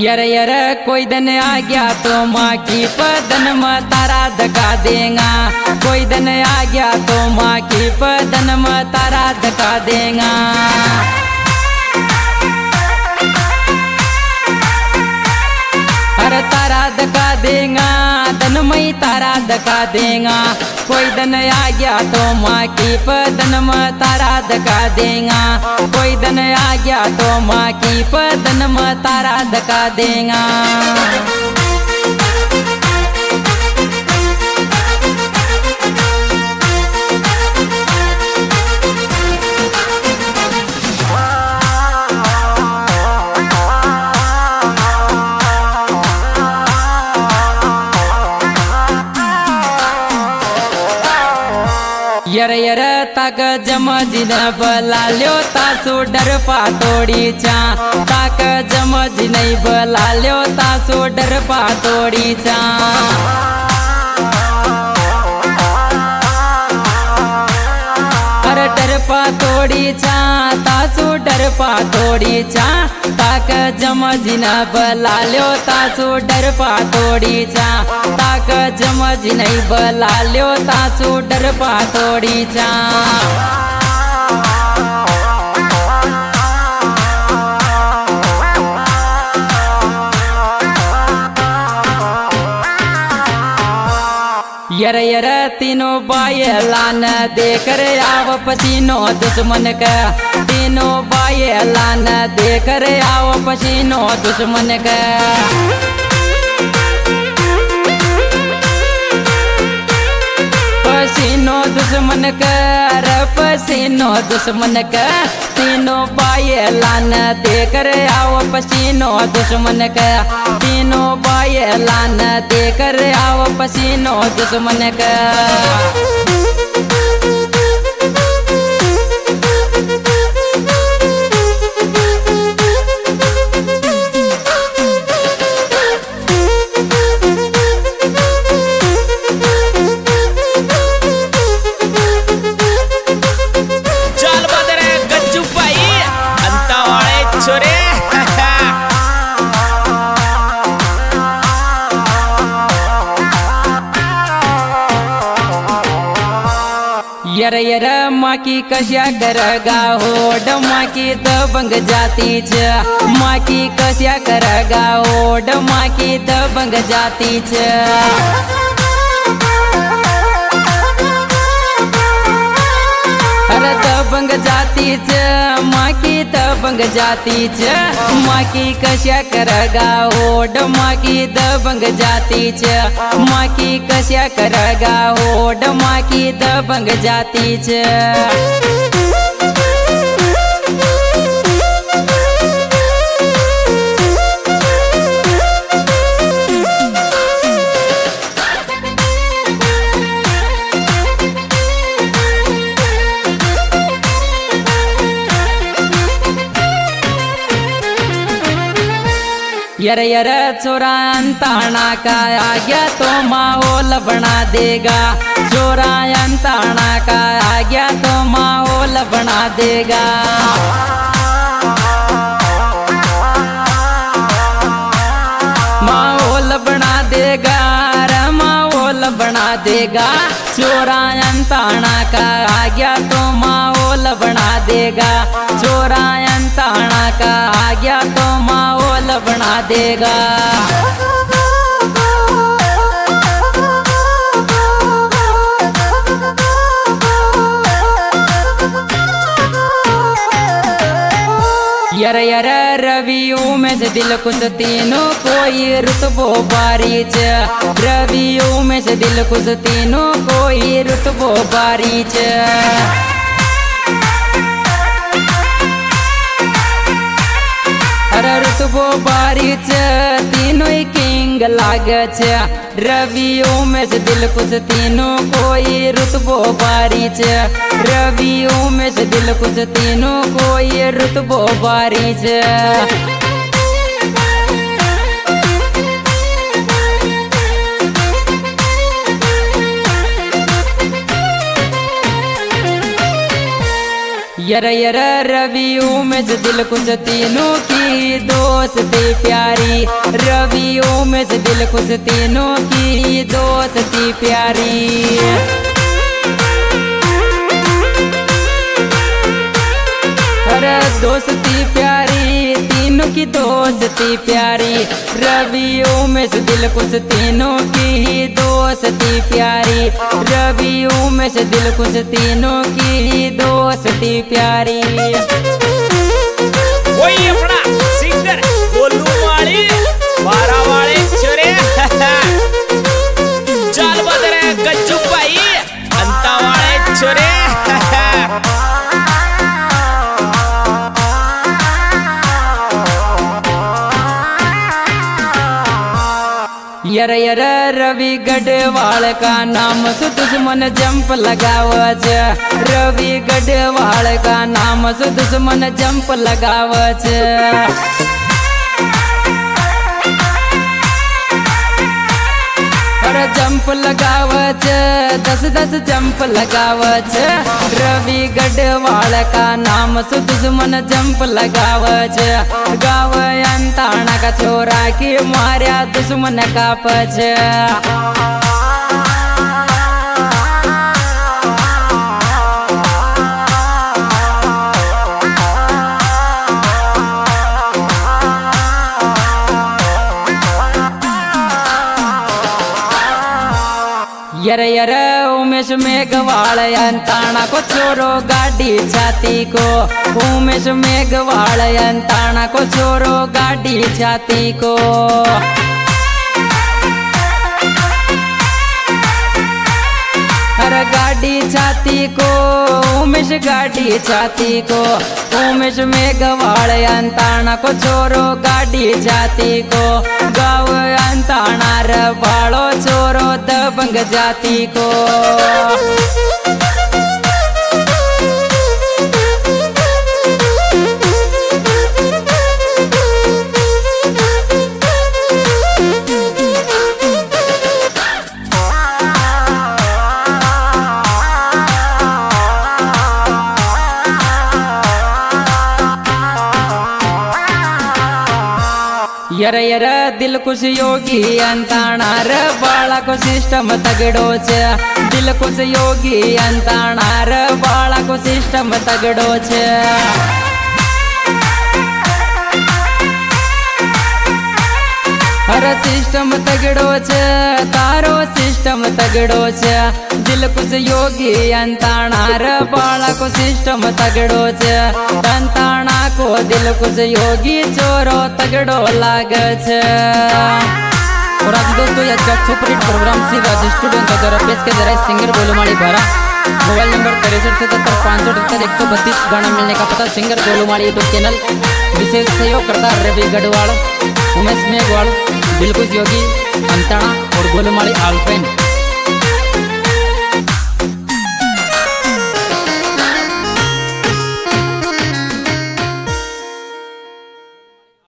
यर यर कोई दिन आ गया तो माँ की पदन में तारा धका देगा। कोई दिन आ गया तो माँ की पदन में तारा धका देगा। अरे तारा धका देगा दन मई तारा धका देगा। कोई दिन आ गया तो माँ की पदन में तारा धका देगा। कोई दिन आ गया तो माँ की पदन में तारा धका देगा। यर यर तक जमजिन बला ल्यो तासु डर पातोड़ी चा। तक जमजिन बला ल्यो तासु डर पातोड़ी चा। अरे डर पातोड़ी चा तासु डर पातोड़ी चा। तक जमजिन बला ल्यो तासु डर पातोड़ी चा। तक जमजिन बला ल्यो तासु डर पातोड़ी चा। यर यर तीनों बायलान देकर आव पसीनो दुश्मन का। तीनों बायलान देकर आव पसीनो दुश्मन का। पसीनो दुश्मन का रे पसीनो दुश्मन का। तीनों बायलान देकर आओ पसीनो दुश्मन का। तीनों बायलान देकर आओ पसीनो दुश्मन का। यर यर माँ की कश्या करगा होड माँ की दबंग जाती छ। माँ की कश्या करगा होड माँ की दबंग जाती छ। अरे दबंग जाती छ माँ की दबंग जाती छ। माँ की कश्या करगा होड माँ की दबंग जाती छ। माँ की कश्या करगा होड माँ की दबंग जाती छ। यर यर चोरा अंताना का आ गया तो माहौल बना देगा। चोरा अंताना का आ गया तो माहौल बना देगा। माहौल बना देगा रे माहौल बना देगा। चोरा अंताना का आ गया तो माहौल बना देगा। चोरा अंताना का आ गया तो माहौल बना देगा। यर यर रवियों में से दिल कुछ तीनों कोई रुतबो बारी छ। रवियों में से दिल कुछ तीनों कोई रुतबो बारी छ। अरे रुतबो बारी छ तीनों किंग लाग छ। रवियों में से दिल कुछ तीनों कोई रुतबो बारी छ। रवियों में से दिल कुछ तीनों कोई रुतबो बारी छ। यर यर रवियों में से दिल कुछ तीनों की दोस्ती प्यारी, रवियों में से दिल कुछ तीनों की दोस्ती प्यारी। अरे दोस्ती प्यारी, तीनों की दोस्ती प्यारी, रवियों में से दिल कुछ तीनों की दोस्ती प्यारी, रवियों में से दिल कुछ तीनों की दोस्ती प्यारी। वही अपना सिंगर गोलू वाली बारा वाले छोरे चाल बदरे गज्जू भाई अंता वाले छोरे। यर यर रवि गढ़वाल का नाम से दुश्मन जंप लगावच, रवि गढ़वाल का नाम से दुश्मन जंप लगावच। अरे जंप लगावच 10-10 जंप लगावच, रवि गढ़वाल का नाम से दुश्मन जंप लगावच। गाव अंताणा का छोरा की मार्या दुश्मन का पछ। यर यर उमेश मेघवाल अंताणा को छोरो गाड़ी छाती को, उमेश मेघवाल अंताणा को छोरो गाड़ी छाती को। अरे गाड़ी छाती को उमेश गाड़ी छाती को, उमेश मेघवाल अंताणा को छोरो गाड़ी छाती को। गाँव अंताणा रे बालो छोरो दबंग जाती को। यर यर दिल कुछ योगी अंताणा रे बाला को सिस्टम तगड़ो छे, दिल कुछ योगी अंताणा रे बाला को सिस्टम तगड़ो छे। अरे सिस्टम तगड़ो छे तारो सिस्टम तगड़ो छे, दिल कुछ योगी अंताणा रे बाला को सिस्टम तगड़ो छे। अंताणा को दिल कुछ योगी चोरो तगड़ो लागे छे। और आज दोस्तों आज का superhit programme C Raj student का द्वारा पेश किया जा रहा है सिंगर गोलूमाली भरा। मोबाइल नंबर 6377 गाना मिलने का पता सिंगर गोलूमाली यूट्यूब चैनल। विशेष सहयोग करता रवि गढ़वाल, उमेश मेघवाल, दिलकुश योगी, अंताणा और गोलूमाली आलफेन।